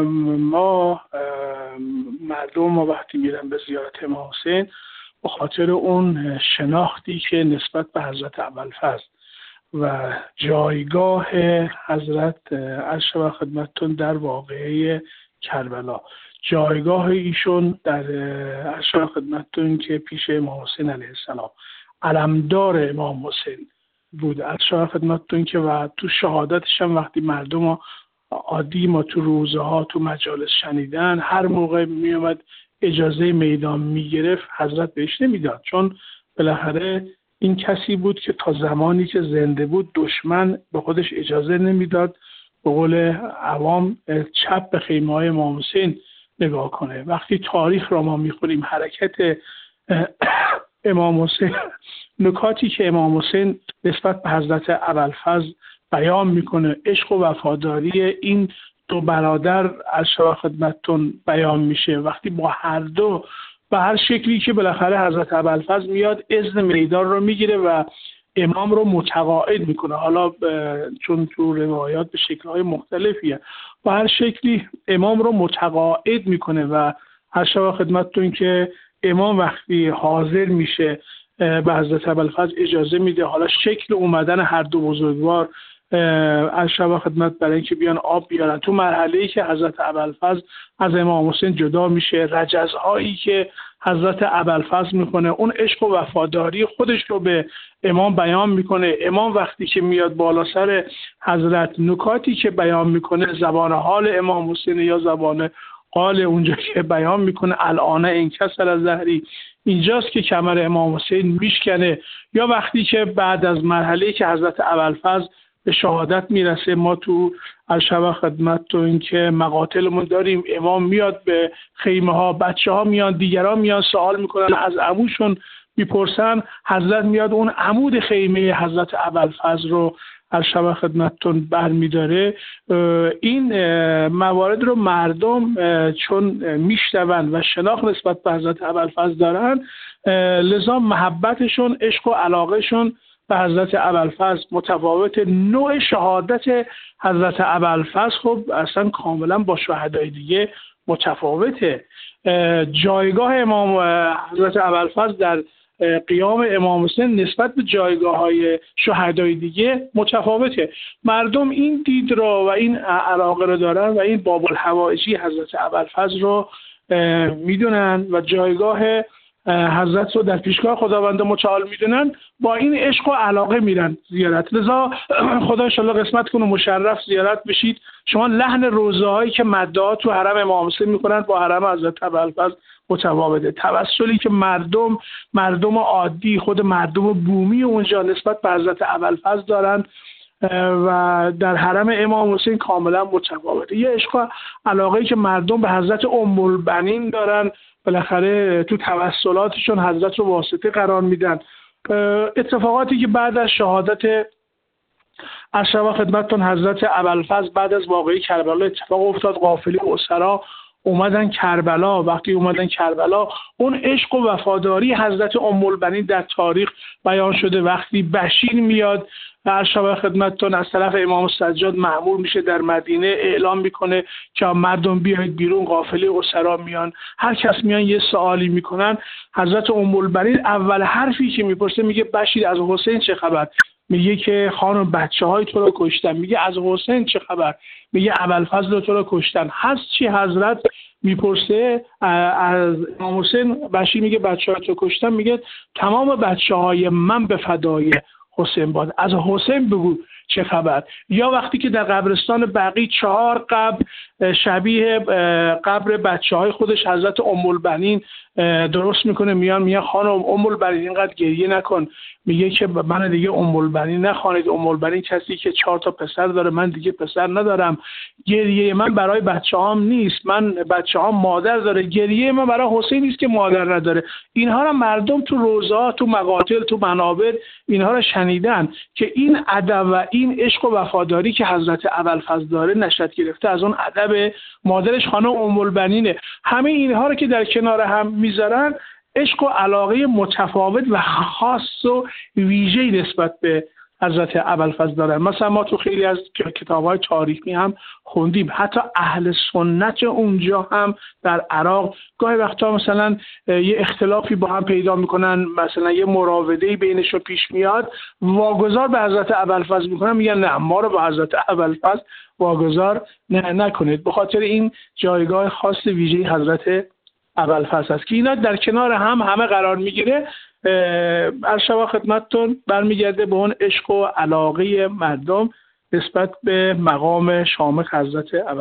ما مردم وقتی میرن به زیارت امام حسین به خاطر اون شناختی که نسبت به حضرت ابوالفضل و جایگاه حضرت عرش خدمتتون در واقعه کربلا، جایگاه ایشون در عرش خدمتتون که پیش امام حسین علیه السلام علمدار امام حسین بود عرش خدمتتون که و تو شهادتش هم وقتی مردم عادی ما تو روزه ها تو مجالس شنیدن، هر موقع می اومد اجازه میدان میگرفت حضرت بهش نمیداد، چون بالاخره این کسی بود که تا زمانی که زنده بود دشمن به خودش اجازه نمیداد به قول عوام چپ به خیمه های امام حسین نگاه کنه. وقتی تاریخ را ما میخونیم حرکت امام حسین، نکاتی که امام حسین نسبت به حضرت ابوالفضل بیان میکنه، عشق و وفاداری این دو برادر از خدمتتون بیان میشه. وقتی با هر دو به هر شکلی که بالاخره حضرت ابوالفضل میاد اذن میدان رو میگیره و امام رو متقاعد میکنه، حالا چون تو روایات به شکل‌های مختلفیه، به هر شکلی امام رو متقاعد میکنه و هر شب خدمتتون که امام وقتی حاضر میشه به حضرت ابوالفضل اجازه میده. حالا شکل اومدن هر دو بزرگوار از شب خدمت برای اینکه بیان آب بیارن، تو مرحله‌ای که حضرت ابوالفضل از امام حسین جدا میشه، رجزهایی که حضرت ابوالفضل میکنه، اون عشق و وفاداری خودش رو به امام بیان میکنه. امام وقتی که میاد بالا سر حضرت، نکاتی که بیان میکنه زبان حال امام حسین یا زبان قال اونجا که بیان میکنه الان انکسر از ظهری، اینجاست که کمر امام حسین میشکنه. یا وقتی که بعد از مرحله‌ای که حضرت ابوالفضل به شهادت میرسه، ما تو الشبه خدمت تو این که مقاتلمون داریم، امام میاد به خیمه ها، بچه ها میان، دیگران میان سوال میکنن، از عموشون میپرسن، حضرت میاد اون عمود خیمه حضرت ابوالفضل رو الشبه خدمتتون برمیداره. این موارد رو مردم چون میشنون و شناخت نسبت به حضرت ابوالفضل دارن، لذا محبتشون، عشق و علاقهشون به حضرت ابوالفضل متفاوت. نوع شهادت حضرت ابوالفضل خب اصلا کاملا با شهدای دیگه متفاوته. جایگاه امام حضرت ابوالفضل در قیام امام حسین نسبت به جایگاه‌های شهدای دیگه متفاوته. مردم این دید رو و این علاقه رو دارن و این باب الحوائجی حضرت ابوالفضل رو میدونن و جایگاه حضرت رو در پیشگاه خداوند متعال میدونن، با این عشق و علاقه میرن زیارت. لذا خدا انشالله قسمت کنه مشرف زیارت بشید. شما لحن روزه هایی که مدعا تو حرم امام حسین میکنن با حرم حضرت ابوالفضل متفاوته. توسلی که مردم عادی، خود مردم بومی اونجا نسبت به حضرت ابوالفضل دارن و در حرم امام حسین کاملا متفاوته. یه عشق و علاقه‌ای که مردم به حضرت ام البنین دارن، بالاخره تو توسلاتشون حضرت رو واسطه قرار میدن. اتفاقاتی که بعد از شهادت اشرف خدمتتون حضرت ابوالفضل بعد از واقعه کربلا اتفاق افتاد، قافله اسرا اومدن کربلا. وقتی اومدن کربلا، اون عشق و وفاداری حضرت ام البنین در تاریخ بیان شده. وقتی بشیر میاد در شب خدمتتون از طرف امام سجاد مأمور میشه در مدینه، اعلام میکنه که مردم بیایید بیرون، قافله اسرا میان، هر کس میان یه سوالی میکنن. حضرت ام البنین اول حرفی که میپرسه میگه بشیر از حسین چه خبر؟ میگه که خانم بچه‌های تو رو کشتن. میگه از حسین چه خبر؟ میگه ابوالفضل تو رو کشتن. هست چی حضرت؟ میپرسه از امام حسین. بشیر میگه بچه‌های تو کشتن. میگه تمام بچه‌های من به فدای حسین باد، از حسین بگو چه خبر؟ یا وقتی که در قبرستان بقیع 4 قبر شبیه قبر بچه‌های خودش حضرت ام البنین درست میکنه، میگه خانم ام البنین اینقدر گریه نکن. میگه که من دیگه ام البنین نخوانید، ام البنین کسی که 4 تا پسر داره، من دیگه پسر ندارم. گریه من برای بچه‌هام نیست، من بچه‌هام مادر داره. گریه من برای حسین نیست که مادر نداره. اینها رو مردم تو روزا، تو مقاتل، تو منابر اینها رو شنیدن که این ادب و این عشق و وفاداری که حضرت ابوالفضل داره نشأت گرفته از اون ادب مادرش خانم ام البنینه. همه اینها رو که در کنار هم میذارن، عشق و علاقه متفاوت و خاص و ویژه‌ای نسبت به حضرت ابوالفضل دارن. مثلا ما تو خیلی از کتاب‌های تاریخی هم خوندیم، حتی اهل سنت اونجا هم در عراق گاهی وقتا مثلا یه اختلافی با هم پیدا میکنن، مثلا یه مراوده‌ای بینشون پیش میاد، واگذار به حضرت ابوالفضل میکنن، میگن نه ما رو به حضرت ابوالفضل واگذار نکنید، به خاطر این جایگاه خاص ویژه حضرت ابوالفضل است که اینا در کنار همه قرار میگیره. ارشد خدمتتون برمیگرده به اون عشق و علاقه مردم نسبت به مقام شامخ حضرت ابوالفضل.